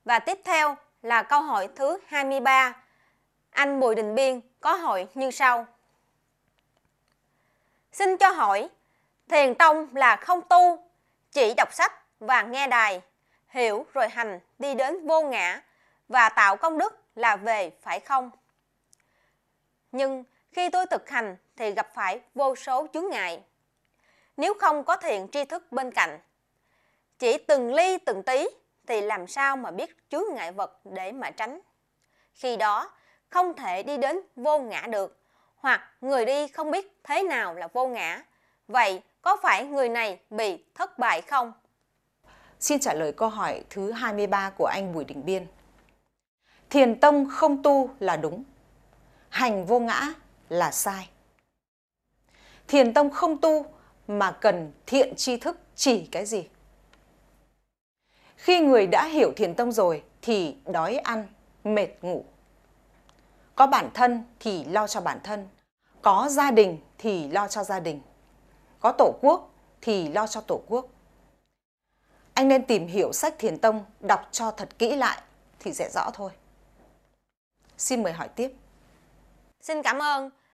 Và tiếp theo là câu hỏi thứ 23. Anh Bùi Đình Biên có hỏi như sau. Xin cho hỏi, thiền tông là không tu, chỉ đọc sách và nghe đài, hiểu rồi hành đi đến vô ngã và tạo công đức là về phải không? Nhưng khi tôi thực hành thì gặp phải vô số chướng ngại. Nếu không có thiện tri thức bên cạnh, chỉ từng ly từng tí thì làm sao mà biết chướng ngại vật để mà tránh? Khi đó không thể đi đến vô ngã được, hoặc người đi không biết thế nào là vô ngã. Vậy có phải người này bị thất bại không? Xin trả lời câu hỏi thứ 23 của anh Bùi Đình Biên. Thiền tông không tu là đúng, hành vô ngã là sai. Thiền tông không tu mà cần thiện tri thức chỉ cái gì? Khi người đã hiểu thiền tông rồi thì đói ăn, mệt ngủ. Có bản thân thì lo cho bản thân, có gia đình thì lo cho gia đình, có tổ quốc thì lo cho tổ quốc. Anh nên tìm hiểu sách Thiền Tông, đọc cho thật kỹ lại thì sẽ rõ thôi. Xin mời hỏi tiếp. Xin cảm ơn.